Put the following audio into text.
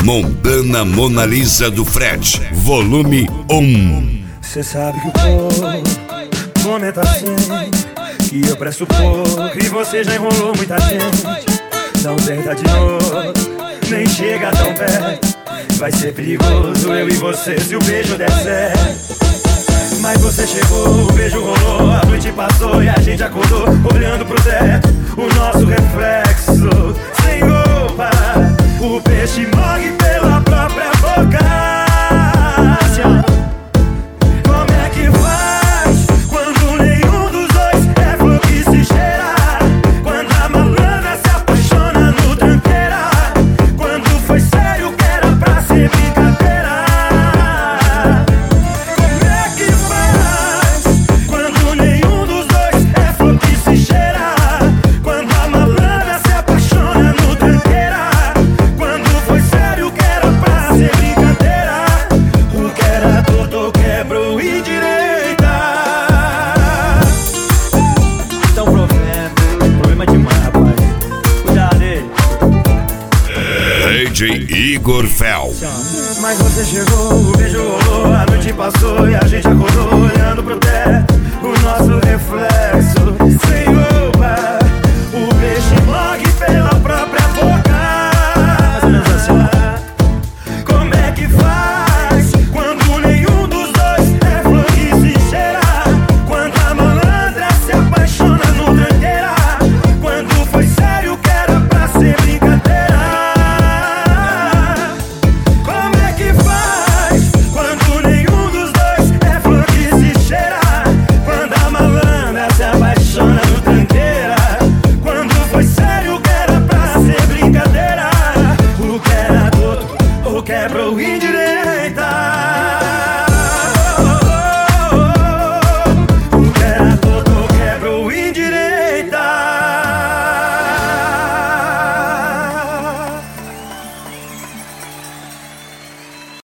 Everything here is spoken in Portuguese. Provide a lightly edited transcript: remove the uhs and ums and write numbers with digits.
Montana Mona Lisa do Fred, volume 1. Cê sabe que o povo comenta assim, que eu presto pouco e você já enrolou muita gente. Não tenta de novo, nem chega tão perto. Vai ser perigoso eu e você se o beijo der certo. Mas você chegou, o beijo rolou, a noite passou e a gente acordou olhando pro teto, o nosso reflexo sem roupa. O peixe morre pela própria boca. Como é que faz quando nenhum dos dois é flor que se cheira? Quando a malandra se apaixona no tranqueira? Quando foi sério que era pra ser brincadeira? Como é que faz quando nenhum dos dois é flor que se cheira? Quando a malandra se apaixona no tranqueira? Quando foi sério que era pra ser brincadeira? O que era torto quebrou e direita. Tá um problema demais, rapaz. Cuidado dele. DJ Igor Fel. Mas você chegou, o beijo rolou, a noite passou e a gente acordou olhando pro teto, o nosso reflexo sem roupa. O peixe morre pela própria boca. Mais ou menos assim. Como é que faz quando nenhum dos dois é flor que se cheira? Quando a malandra se apaixona no tranqueira? Quando foi sério que era pra ser brincadeira? Como é que faz quando nenhum dos dois é flor que se cheira? Quando a malandra se apaixona no tranqueira? Quando foi sério que era pra ser brincadeira? O que era torto ou quebrou indireita?